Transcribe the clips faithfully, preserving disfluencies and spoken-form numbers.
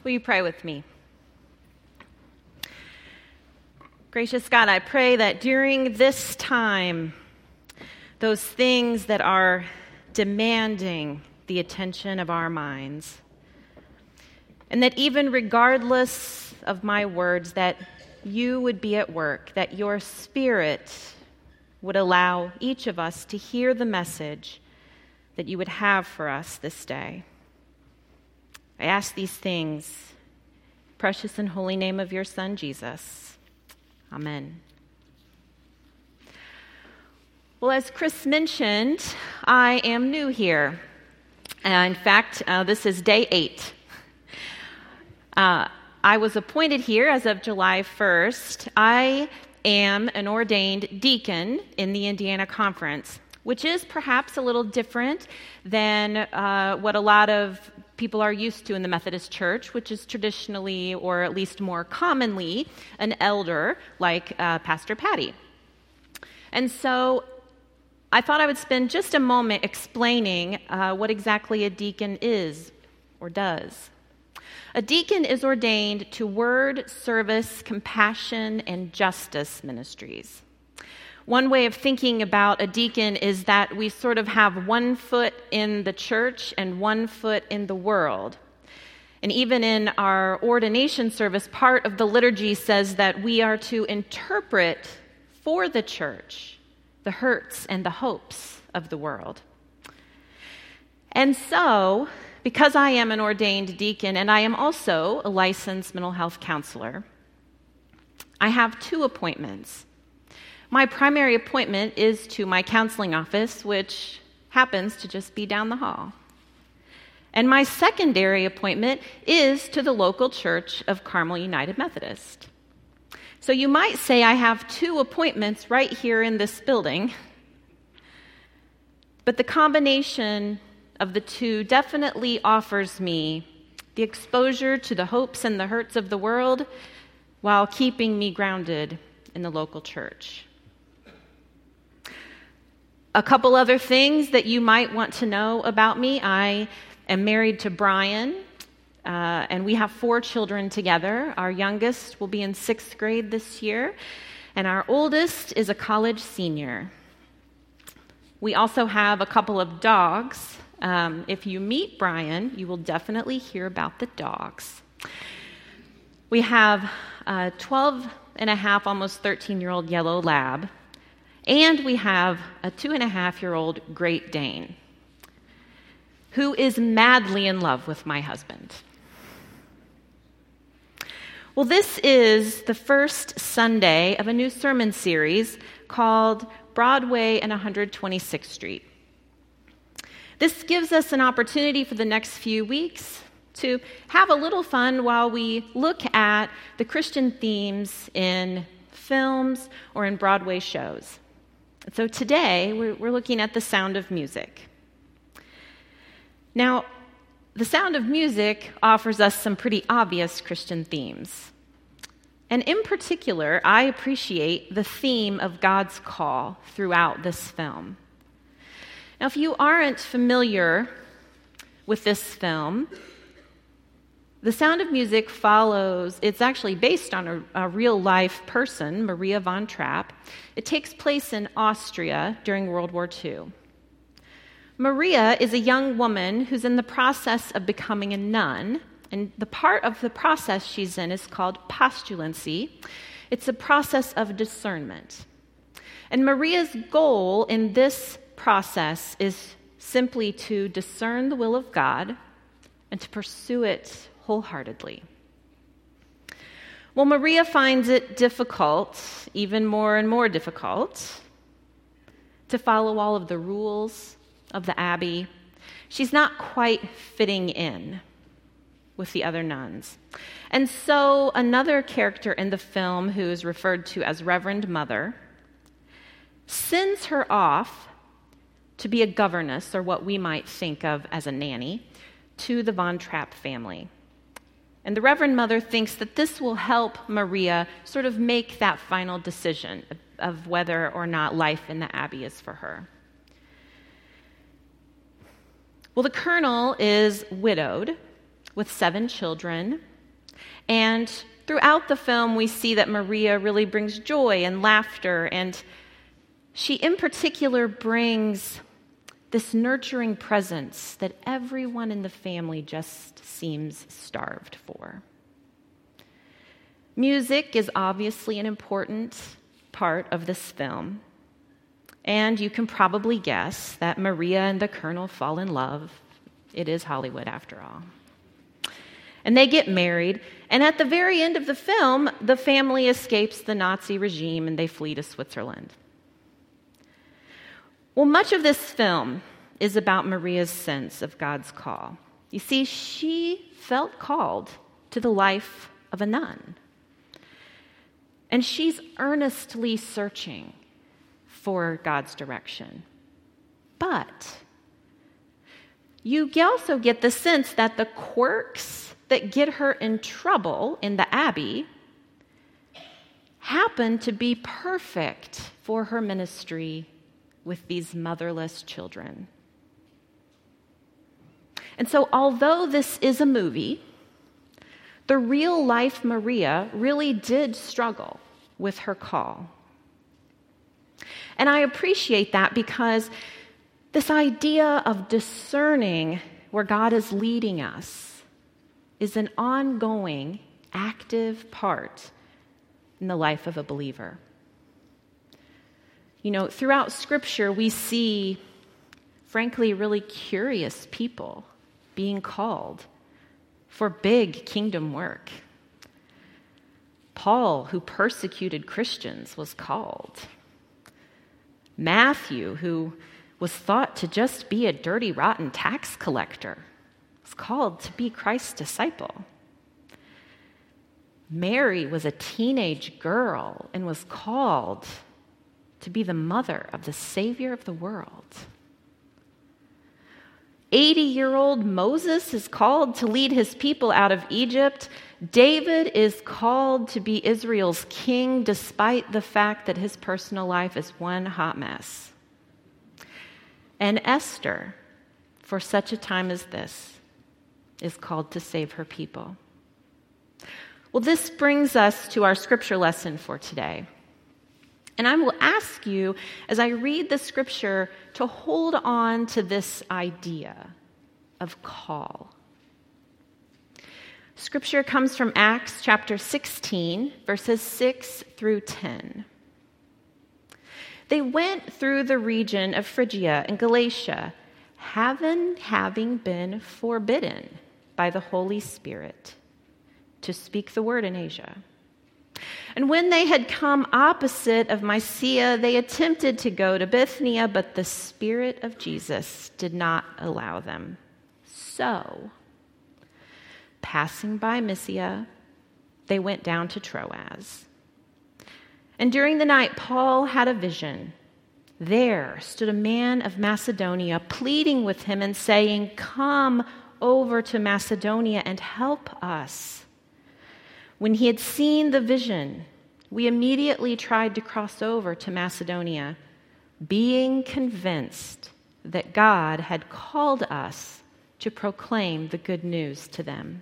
Will you pray with me? Gracious God, I pray that during this time, those things that are demanding the attention of our minds, and that even regardless of my words, that you would be at work, that your Spirit would allow each of us to hear the message that you would have for us this day. I ask these things, precious and holy name of your Son, Jesus. Amen. Well, as Chris mentioned, I am new here. Uh, in fact, uh, this is day eight. Uh, I was appointed here as of July first. I am an ordained deacon in the Indiana Conference, which is perhaps a little different than uh, what a lot of people are used to in the Methodist Church, which is traditionally, or at least more commonly, an elder like uh, Pastor Patty. And so I thought I would spend just a moment explaining uh, what exactly a deacon is or does. A deacon is ordained to word, service, compassion, and justice ministries. One way of thinking about a deacon is that we sort of have one foot in the church and one foot in the world. And even in our ordination service, part of the liturgy says that we are to interpret for the church the hurts and the hopes of the world. And so, because I am an ordained deacon and I am also a licensed mental health counselor, I have two appointments. My primary appointment is to my counseling office, which happens to just be down the hall. And my secondary appointment is to the local church of Carmel United Methodist. So you might say I have two appointments right here in this building, but the combination of the two definitely offers me the exposure to the hopes and the hurts of the world while keeping me grounded in the local church. A couple other things that you might want to know about me. I am married to Brian, uh, and we have four children together. Our youngest will be in sixth grade this year, and our oldest is a college senior. We also have a couple of dogs. Um, if you meet Brian, you will definitely hear about the dogs. We have a twelve and a half, almost thirteen-year-old yellow lab, and we have a two-and-a-half-year-old Great Dane who is madly in love with my husband. Well, this is the first Sunday of a new sermon series called Broadway and one hundred twenty-sixth Street. This gives us an opportunity for the next few weeks to have a little fun while we look at the Christian themes in films or in Broadway shows. So today, we're looking at The Sound of Music. Now, The Sound of Music offers us some pretty obvious Christian themes. And in particular, I appreciate the theme of God's call throughout this film. Now, if you aren't familiar with this film, The Sound of Music follows, it's actually based on a, a real-life person, Maria von Trapp. It takes place in Austria during World War Two. Maria is a young woman who's in the process of becoming a nun, and the part of the process she's in is called postulancy. It's a process of discernment. And Maria's goal in this process is simply to discern the will of God and to pursue it wholeheartedly. Well, Maria finds it difficult, even more and more difficult, to follow all of the rules of the abbey. She's not quite fitting in with the other nuns. And so another character in the film, who is referred to as Reverend Mother, sends her off to be a governess, or what we might think of as a nanny, to the Von Trapp family. And the Reverend Mother thinks that this will help Maria sort of make that final decision of, of whether or not life in the abbey is for her. Well, the colonel is widowed with seven children, And throughout the film, we see that Maria really brings joy and laughter, and she in particular brings this nurturing presence that everyone in the family just seems starved for. Music is obviously an important part of this film, and you can probably guess that Maria and the Colonel fall in love. It is Hollywood after all. And they get married, and at the very end of the film, the family escapes the Nazi regime and they flee to Switzerland. Well, much of this film is about Maria's sense of God's call. You see, she felt called to the life of a nun. And she's earnestly searching for God's direction. But you also get the sense that the quirks that get her in trouble in the Abbey happen to be perfect for her ministry with these motherless children. And so, although this is a movie, the real-life Maria really did struggle with her call. And I appreciate that because this idea of discerning where God is leading us is an ongoing, active part in the life of a believer. You know, throughout Scripture, we see, frankly, really curious people being called for big kingdom work. Paul, who persecuted Christians, was called. Matthew, who was thought to just be a dirty, rotten tax collector, was called to be Christ's disciple. Mary was a teenage girl and was called to be the mother of the Savior of the world. eighty-year-old Moses is called to lead his people out of Egypt. David is called to be Israel's king, despite the fact that his personal life is one hot mess. And Esther, for such a time as this, is called to save her people. Well, this brings us to our scripture lesson for today. And I will ask you, as I read the scripture, to hold on to this idea of call. Scripture comes from Acts chapter sixteen, verses six through ten. They went through the region of Phrygia and Galatia, having, having been forbidden by the Holy Spirit to speak the word in Asia. And when they had come opposite of Mysia, they attempted to go to Bithynia, but the Spirit of Jesus did not allow them. So, passing by Mysia, they went down to Troas. And during the night, Paul had a vision. There stood a man of Macedonia, pleading with him and saying, "Come over to Macedonia and help us." When he had seen the vision, we immediately tried to cross over to Macedonia, being convinced that God had called us to proclaim the good news to them.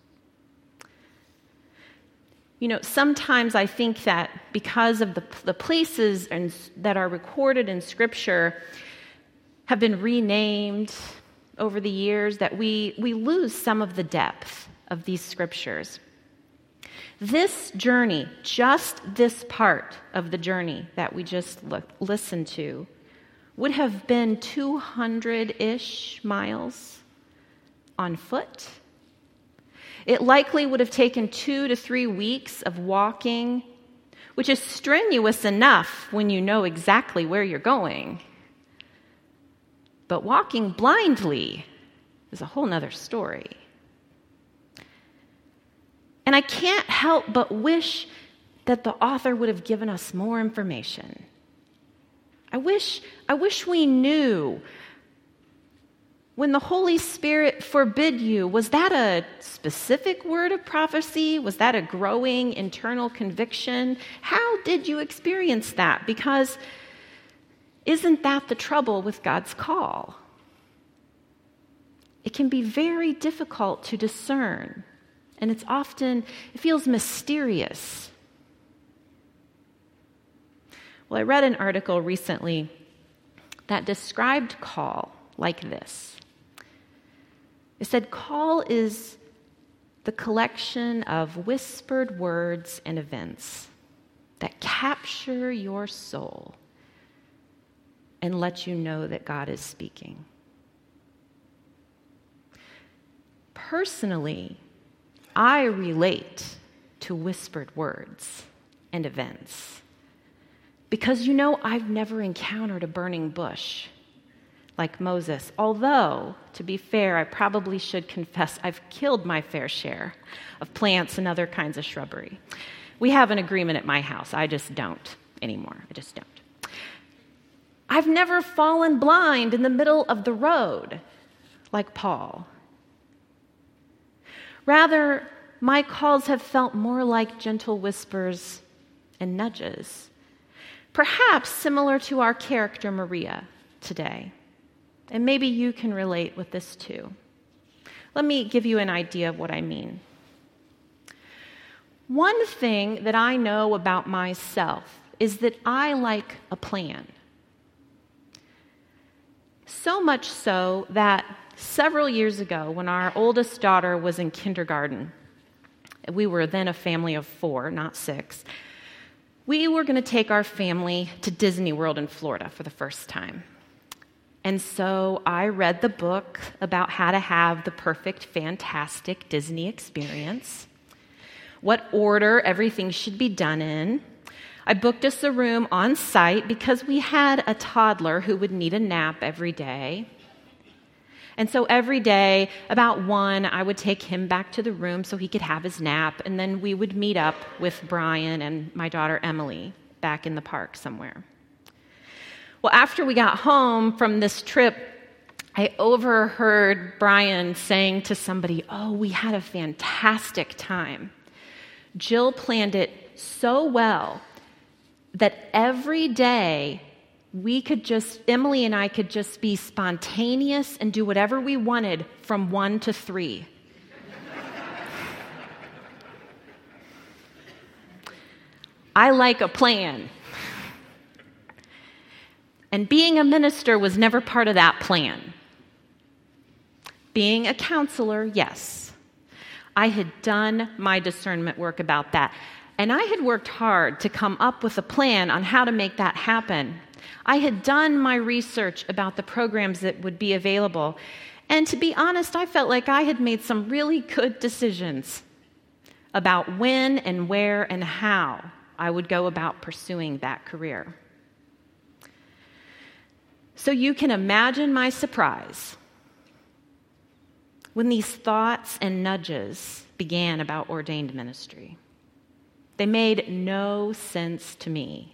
You know, sometimes I think that because of the, the places and, that are recorded in Scripture have been renamed over the years, that we, we lose some of the depth of these Scriptures. This journey, just this part of the journey that we just look, listened to, would have been two hundred-ish miles on foot. It likely would have taken two to three weeks of walking, which is strenuous enough when you know exactly where you're going. But walking blindly is a whole nother story. And I can't help but wish that the author would have given us more information. I wish, I wish we knew, when the Holy Spirit forbid you, was that a specific word of prophecy? Was that a growing internal conviction? How did you experience that? Because isn't that the trouble with God's call? It can be very difficult to discern and it's often, it feels mysterious. Well, I read an article recently that described call like this. It said, call is the collection of whispered words and events that capture your soul and let you know that God is speaking. Personally, I relate to whispered words and events because, you know, I've never encountered a burning bush like Moses. Although, to be fair, I probably should confess I've killed my fair share of plants and other kinds of shrubbery. We have an agreement at my house. I just don't anymore. I just don't. I've never fallen blind in the middle of the road like Paul. Rather, my calls have felt more like gentle whispers and nudges, perhaps similar to our character Maria today. And maybe you can relate with this too. Let me give you an idea of what I mean. One thing that I know about myself is that I like a plan. So much so that several years ago, when our oldest daughter was in kindergarten, we were then a family of four, not six, we were going to take our family to Disney World in Florida for the first time. And so I read the book about how to have the perfect, fantastic Disney experience, what order everything should be done in. I booked us a room on site because we had a toddler who would need a nap every day. And so every day, about one, I would take him back to the room so he could have his nap, and then we would meet up with Brian and my daughter Emily back in the park somewhere. Well, after we got home from this trip, I overheard Brian saying to somebody, "Oh, we had a fantastic time. Jill planned it so well that every day we could just, Emily and I could just be spontaneous and do whatever we wanted from one to three." I like a plan. And being a minister was never part of that plan. Being a counselor, yes. I had done my discernment work about that. And I had worked hard to come up with a plan on how to make that happen. I had done my research about the programs that would be available. And to be honest, I felt like I had made some really good decisions about when and where and how I would go about pursuing that career. So you can imagine my surprise when these thoughts and nudges began about ordained ministry. They made no sense to me.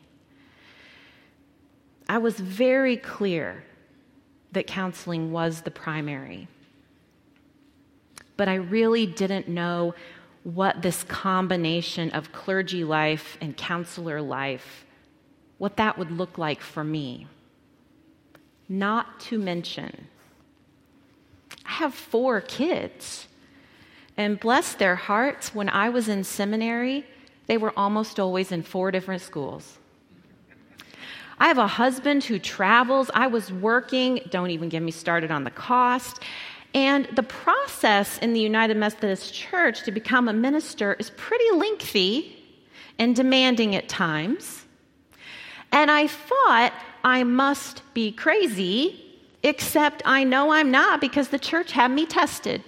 I was very clear that counseling was the primary, but I really didn't know what this combination of clergy life and counselor life, what that would look like for me. Not to mention, I have four kids, and bless their hearts, when I was in seminary, they were almost always in four different schools. I have a husband who travels. I was working. Don't even get me started on the cost. And the process in the United Methodist Church to become a minister is pretty lengthy and demanding at times. And I thought I must be crazy, except I know I'm not because the church had me tested.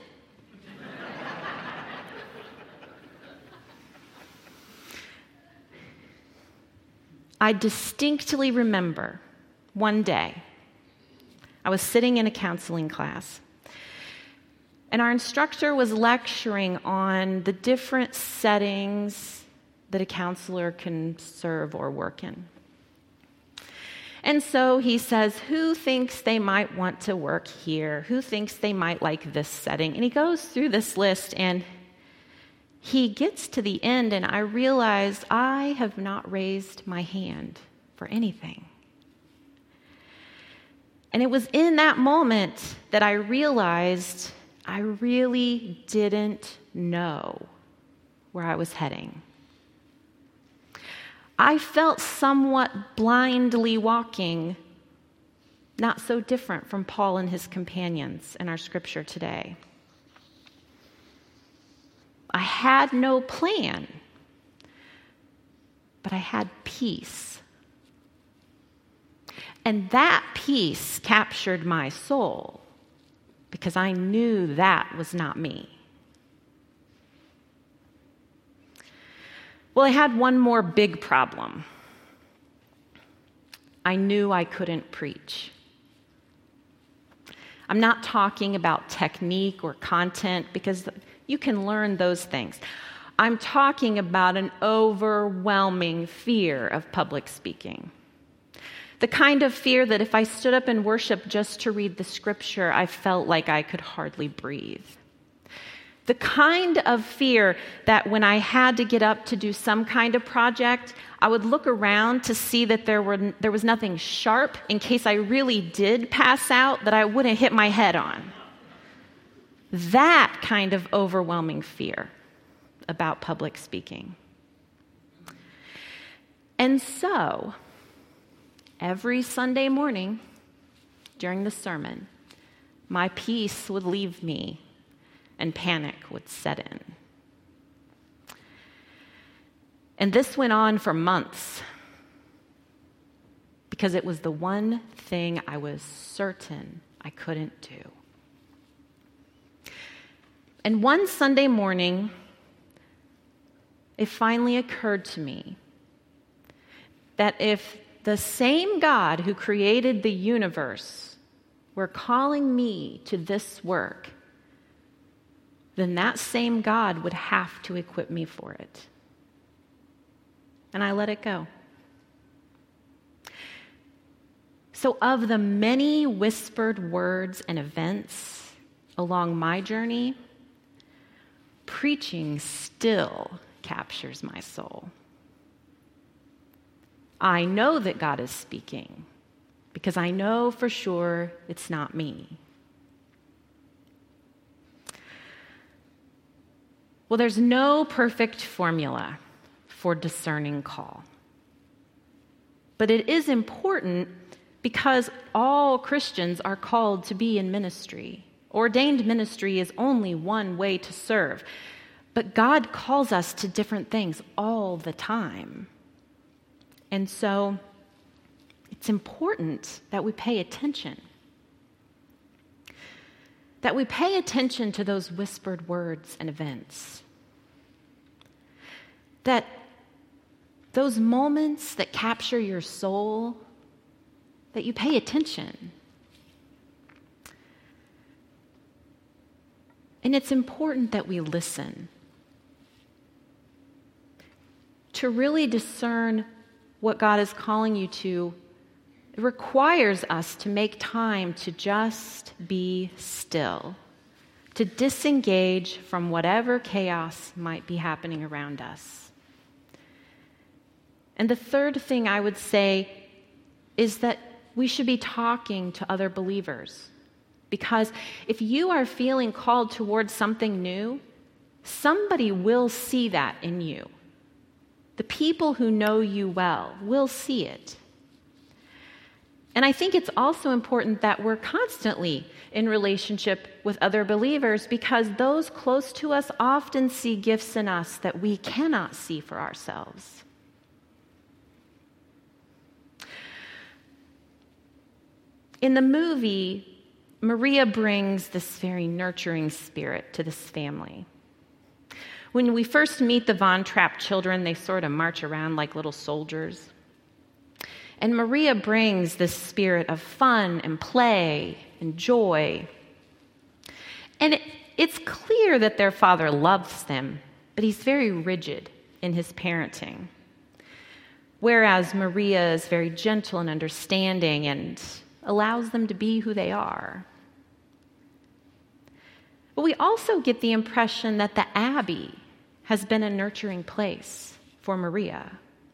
I distinctly remember one day, I was sitting in a counseling class, and our instructor was lecturing on the different settings that a counselor can serve or work in. And so he says, who thinks they might want to work here? Who thinks they might like this setting? And he goes through this list, and he gets to the end, and I realized I have not raised my hand for anything. And it was in that moment that I realized I really didn't know where I was heading. I felt somewhat blindly walking, not so different from Paul and his companions in our scripture today. I had no plan, but I had peace. And that peace captured my soul because I knew that was not me. Well, I had one more big problem. I knew I couldn't preach. I'm not talking about technique or content because you can learn those things. I'm talking about an overwhelming fear of public speaking. The kind of fear that if I stood up in worship just to read the scripture, I felt like I could hardly breathe. The kind of fear that when I had to get up to do some kind of project, I would look around to see that there were there was nothing sharp in case I really did pass out that I wouldn't hit my head on. That kind of overwhelming fear about public speaking. And so, every Sunday morning during the sermon, my peace would leave me and panic would set in. And this went on for months because it was the one thing I was certain I couldn't do. And one Sunday morning, it finally occurred to me that if the same God who created the universe were calling me to this work, then that same God would have to equip me for it. And I let it go. So of the many whispered words and events along my journey, preaching still captures my soul. I know that God is speaking because I know for sure it's not me. Well, there's no perfect formula for discerning call. But it is important because all Christians are called to be in ministry. Ordained ministry is only one way to serve. But God calls us to different things all the time. And so it's important that we pay attention. That we pay attention to those whispered words and events. That those moments that capture your soul, that you pay attention. And it's important that we listen. To really discern what God is calling you to, it requires us to make time to just be still, to disengage from whatever chaos might be happening around us. And the third thing I would say is that we should be talking to other believers. Because if you are feeling called towards something new, somebody will see that in you. The people who know you well will see it. And I think it's also important that we're constantly in relationship with other believers because those close to us often see gifts in us that we cannot see for ourselves. In the movie, Maria brings this very nurturing spirit to this family. When we first meet the Von Trapp children, they sort of march around like little soldiers. And Maria brings this spirit of fun and play and joy. And it, it's clear that their father loves them, but he's very rigid in his parenting. Whereas Maria is very gentle and understanding and allows them to be who they are. But we also get the impression that the Abbey has been a nurturing place for Maria.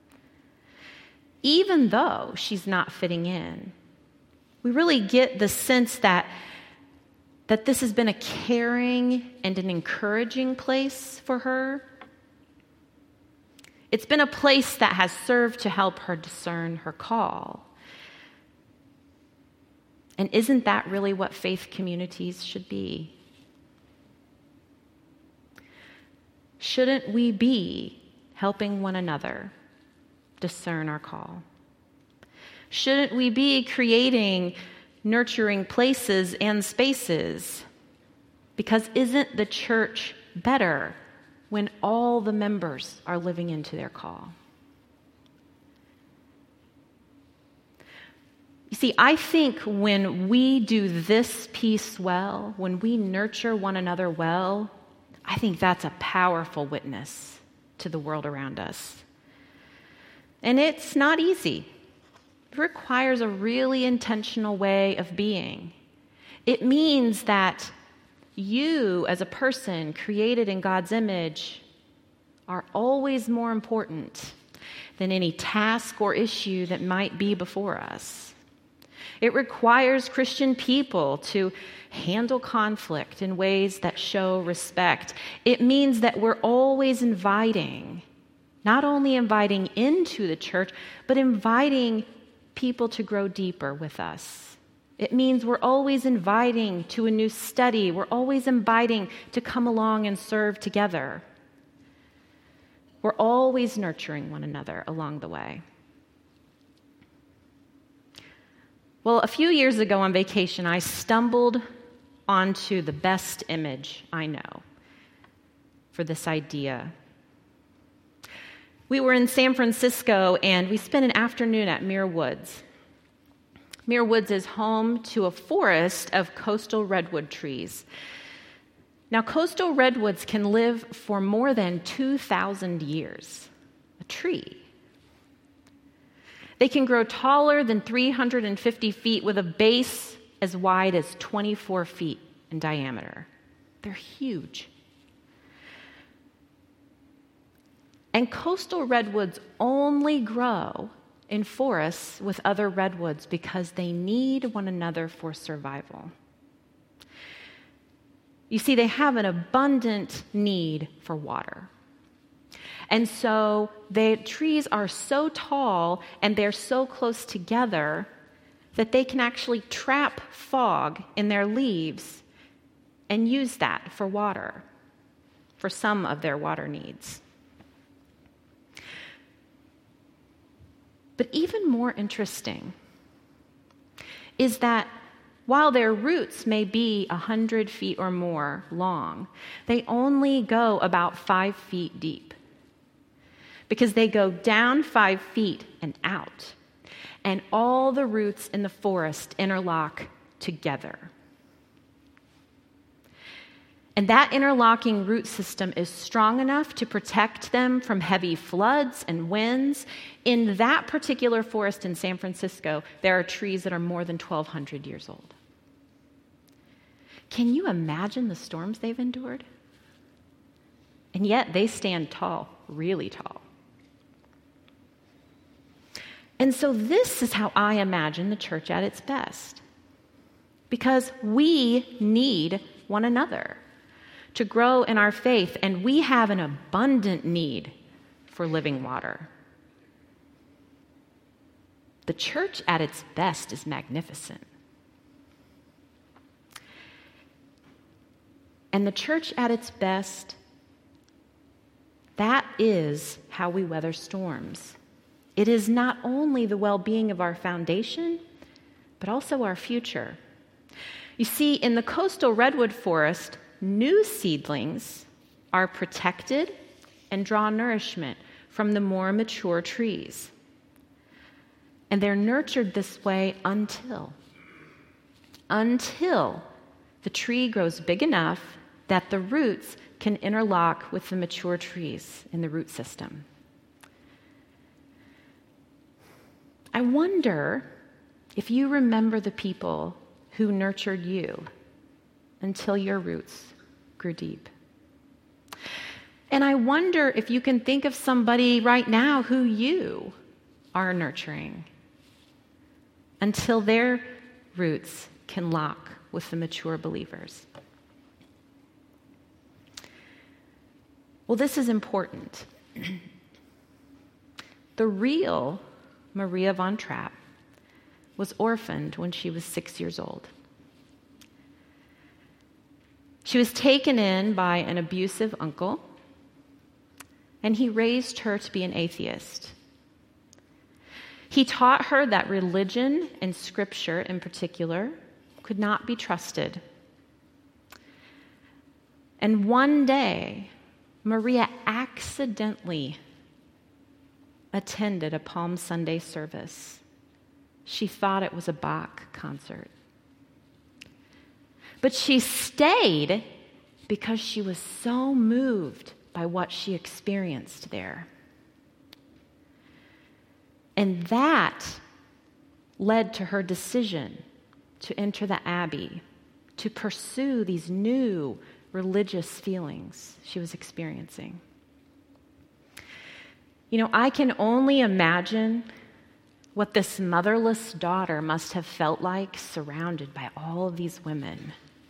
Even though she's not fitting in, we really get the sense that that this has been a caring and an encouraging place for her. It's been a place that has served to help her discern her call. And isn't that really what faith communities should be? Shouldn't we be helping one another discern our call? Shouldn't we be creating nurturing places and spaces? Because isn't the church better when all the members are living into their call? You see, I think when we do this piece well, when we nurture one another well, I think that's a powerful witness to the world around us. And it's not easy. It requires a really intentional way of being. It means that you, as a person created in God's image, are always more important than any task or issue that might be before us. It requires Christian people to handle conflict in ways that show respect. It means that we're always inviting, not only inviting into the church, but inviting people to grow deeper with us. It means we're always inviting to a new study. We're always inviting to come along and serve together. We're always nurturing one another along the way. Well, a few years ago on vacation, I stumbled onto the best image I know for this idea. We were in San Francisco, and we spent an afternoon at Muir Woods. Muir Woods is home to a forest of coastal redwood trees. Now, coastal redwoods can live for more than two thousand years, a tree. They can grow taller than three hundred fifty feet with a base as wide as twenty-four feet in diameter. They're huge. And coastal redwoods only grow in forests with other redwoods because they need one another for survival. You see, they have an abundant need for water. And so the trees are so tall and they're so close together that they can actually trap fog in their leaves and use that for water, for some of their water needs. But even more interesting is that while their roots may be one hundred feet or more long, they only go about five feet deep, because they go down five feet and out, and all the roots in the forest interlock together. And that interlocking root system is strong enough to protect them from heavy floods and winds. In that particular forest in San Francisco, there are trees that are more than twelve hundred years old. Can you imagine the storms they've endured? And yet they stand tall, really tall. And so this is how I imagine the church at its best. Because we need one another to grow in our faith, and we have an abundant need for living water. The church at its best is magnificent. And the church at its best, that is how we weather storms. It is not only the well-being of our foundation, but also our future. You see, in the coastal redwood forest, new seedlings are protected and draw nourishment from the more mature trees. And they're nurtured this way until, until the tree grows big enough that the roots can interlock with the mature trees in the root system. I wonder if you remember the people who nurtured you until your roots grew deep. And I wonder if you can think of somebody right now who you are nurturing until their roots can lock with the mature believers. Well, this is important. The real Maria von Trapp was orphaned when she was six years old. She was taken in by an abusive uncle, and he raised her to be an atheist. He taught her that religion and scripture in particular could not be trusted. And one day, Maria accidentally attended a Palm Sunday service. She thought it was a Bach concert. But she stayed because she was so moved by what she experienced there. And that led to her decision to enter the Abbey, to pursue these new religious feelings she was experiencing. You know, I can only imagine what this motherless daughter must have felt like surrounded by all of these women.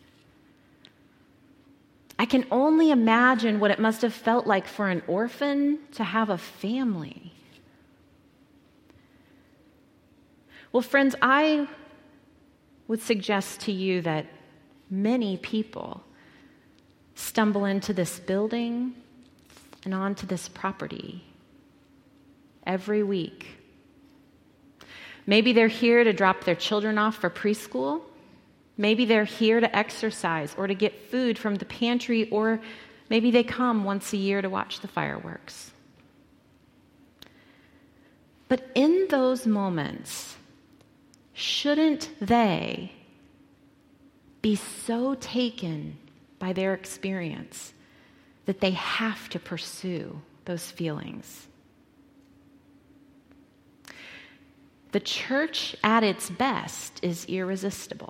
I can only imagine what it must have felt like for an orphan to have a family. Well, friends, I would suggest to you that many people stumble into this building and onto this property every week. Maybe they're here to drop their children off for preschool. Maybe they're here to exercise or to get food from the pantry, or maybe they come once a year to watch the fireworks. But in those moments, shouldn't they be so taken by their experience that they have to pursue those feelings? The church at its best is irresistible.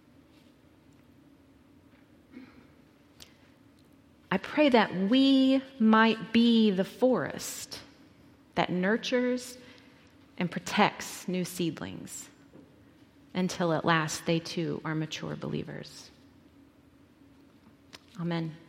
I pray that we might be the forest that nurtures and protects new seedlings until at last they too are mature believers. Amen.